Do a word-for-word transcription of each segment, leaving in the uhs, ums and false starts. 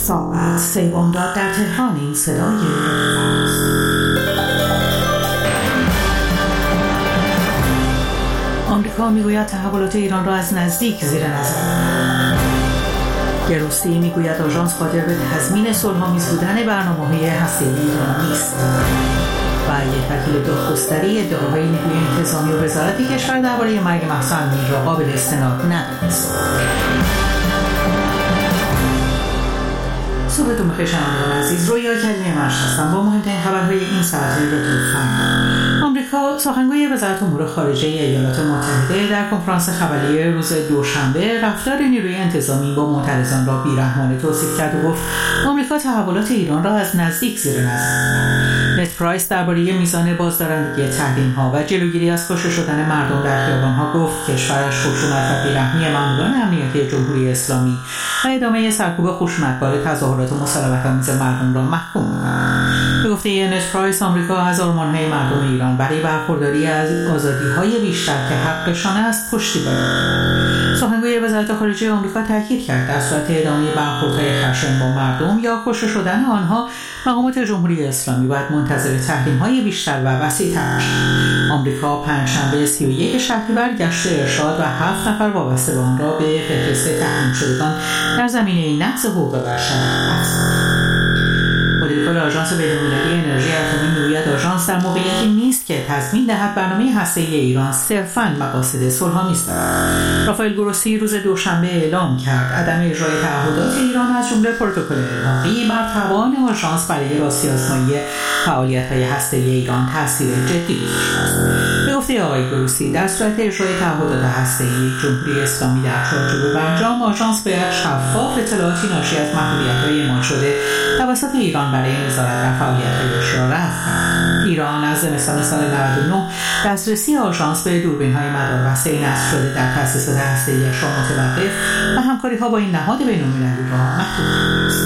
ساعت سه بامداد در تهران. این صدای آمریکا میگوید تحولات ایران را از نزدیک زیر نظر. گروسی میگوید آژانس قادر به تضمین صلح‌آمیز بودن برنامه‌های هسته‌ای ایران نیست. و یک وکیل دادگستری ادعاهای نیروی انتظامی و وزارت کشور درباره مرگ مهسا امینی را قابل استناد ندانست. صبحتون بخیر شنوندگان عزیز، رویا کریمی مرش هستم با مهمترین خبرهای این ساعتی را دارم. آمریکا سخنگوی وزارت امور خارجه ایالات متحده در کنفرانس خبری روز دوشنبه رفتار نیروی انتظامی با معترضان را بی‌رحمانه توصیف کرد و گفت آمریکا تحولات ایران را از نزدیک زیر نظر. نت پرایس درباره میزان بازدارندگی تحریم‌ها و جلوگیری از کشته شدن مردم در خیابان‌ها گفت کشورش خشونت و بی‌رحمی ماموران امنیتی جمهوری اسلامی و ادامه سرکوب خشونتبار تظاهرات مسالمت‌آمیز مردم را محکوم می‌کند. به گفته نت پرایس، آمریکا از آرمان‌های مردم ایران برای برخورداری از آزادی‌های بیشتر که حقشان است پشتیبانی می‌کند. سخنگوی وزارت خارجه آمریکا تاکید کرد در صورت ادامه برخوردهای خشن با مردم یا کشته شدن آنها، مقامات جمهوری اسلامی باید منتظر تحریم‌های بیشتر و وسیع‌تر باشد. آمریکا پنجشنبه سی و یک شهریور گشت ارشاد و هفت نفر وابسته به آن را به فهرست تحریم شدگان در زمینه نقض حقوق بشر افزود. مدیر آژانس بین‌المللی انرژی اتمی میگوید آژانس در موقعیتی نیست که تضمین دهد برنامه هسته‌ای ایران صرفاً مقاصد صلح‌آمیز دارد. رافائل گروسی روز دوشنبه اعلام کرد عدم اجرای تعهدات ایران از جمله پروتکل الحاقی بر توان آژانس برای راستی‌آزمایی فعالیت‌های هسته‌ای ایران تاثیر جدی گذاشته است. به گفته آقای گروسی، در صورت اجرای تعهدات هسته‌ای جمهوری اسلامی در چارچوب برجام، آژانس باید شفاف اطلاعاتی ناشی از محدودیت‌های اعمال شده توسط ایران برای نظارت در فعالیت‌هایش را رفع کند. ایران از زمستان سال نود و نه دسترسی آژانس به دوربین‌های مداربسته نصب شده در تأسیسات هسته‌ای‌اش را متوقف و همکاری‌ها با این نهاد بین‌المللی را محدود کرده است.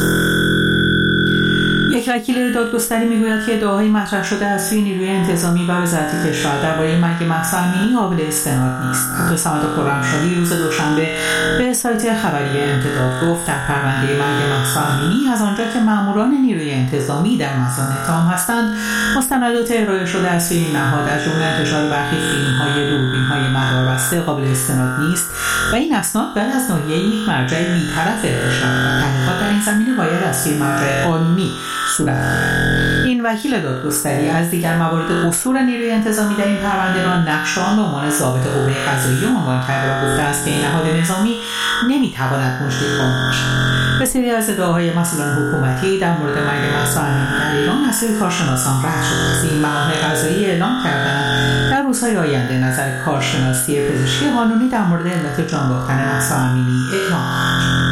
یک وکیل دادگستری میگوید که ادعاهای مطرح شده از سوی نیروی انتظامی و وزارت کشور درباره مرگ مهسا امینی قابل استناد نیست. عبدالصمد خرمشاهی روز دوشنبه به سایت خبری امتداد گفت در پرونده مرگ مهسا امینی از آنجا که ماموران نیروی انتظامی در مزان اتهام هستند، مستندات ارائه شده از سوی این نهاد از جمله انتشار برخی فیلم‌های دوربین‌های مداربسته قابل استناد نیست و این اسناد بعد از ناحیه یک مرجع بی‌طرف ارائه شود. تحقیقات در این زمینه باید از سوی مرجع قانونی صورت گیرد. این وکیل دادگستری از دیگر موارد قصور نیروی انتظامی در این پرونده را نقش آن به عنوان ضابط قوه قضاییه عنوان کرده و گفته است که این نهاد نظامی نمیتواند مجری قانون باشد. بسیاری از ادعاهای مسئولان حکومتی در مورد مرگ مهسا امینی در ایران از سوی کارشناسان رد شده است. این مقام قضایی اعلام کردند در روزهای آینده نظر کارشناسی پزشکی قانونی در مورد علت جان باختن مهسا امینی اعلام خواهد.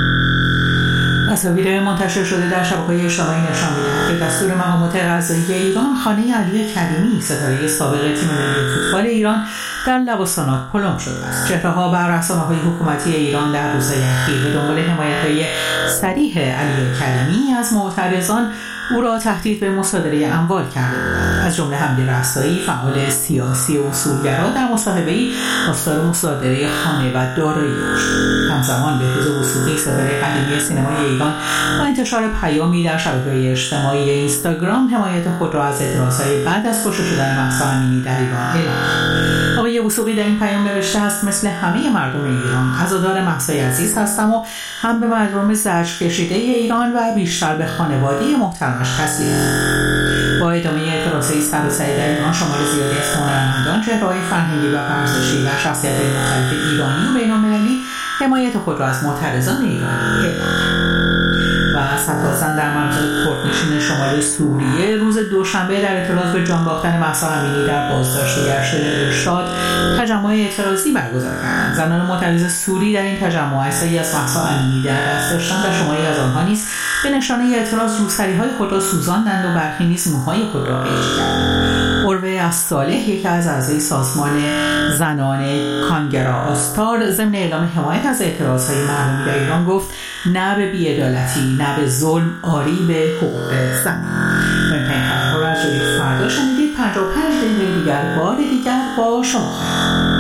تصاویر منتشر شده در شبکه‌های اجتماعی نشان می‌دهد که دستور مقامات قضایی ایران خانه علی کریمی، ستاره سابق تیم ملی فوتبال ایران، در لواسانات پلم شده است. چهره‌ها بر رسانه‌های حکومتی ایران در روزهای اخیر به دنبال حمایت‌های صریح علی کریمی از معترضان او را تهدید به مصادره اموال کرده بودند. از جمله حمدی رسایی، فعال سیاسی و اصولگرا، در مصاحبه‌ای خواستار مصادره خانه و دارایی شد. همزمان بهروز وثوقی، ستاره قدیمی سینمای ایران، با انتشار پیامی در شبکه‌های اجتماعی اینستاگرام حمایت خود را از اعتراضهای بعد از کشته شدن مهسا امینی در ایران اعلام کرد. آقای وثوقی در این پیام نوشته است: مثل همه مردم ایران عزادار مهسای عزیز هستم و هم به مردم زجر کشیده ایران و بیشتر به خانواده محترمش تسلیت. با ادامه اعتراضهای سراسری در ایران، شمار زیادی از هنرمندان، چهره‌های فرهنگی و ورزشی و شخصیت‌های مختلف ایرانی و بین‌المللی حمایت خود را از معترضان ایرانی اعلام کردند. و سربازان در مناطق کردنشین شمال سوریه روز دوشنبه در اعتراض به جان باختن مهسا امینی در بازداشت گشت ارشاد تجمع اعتراضی برگزار کردند. زنان معترض سوری در این تجمع عکسایی از مهسا امینی در دست داشتند و شماری از آنها نیز به نشانه اعتراض روسری‌های خود را سوزاندند و برخی نیز موهای خود را قیچی کردند. عروه الصالح، یکی از اعضای سازمان زنان کانگرا آستار، ضمن اعلام حمایت از اعتراضهای مردمی در ایران گفت: نه به بی‌عدالتی، نه به ظلم، آری به حقوق زن. مهمترین خبرها را از جریده فردا شنیدید. پنجاه و پنج دقیقه دیگر بار دیگر با شما.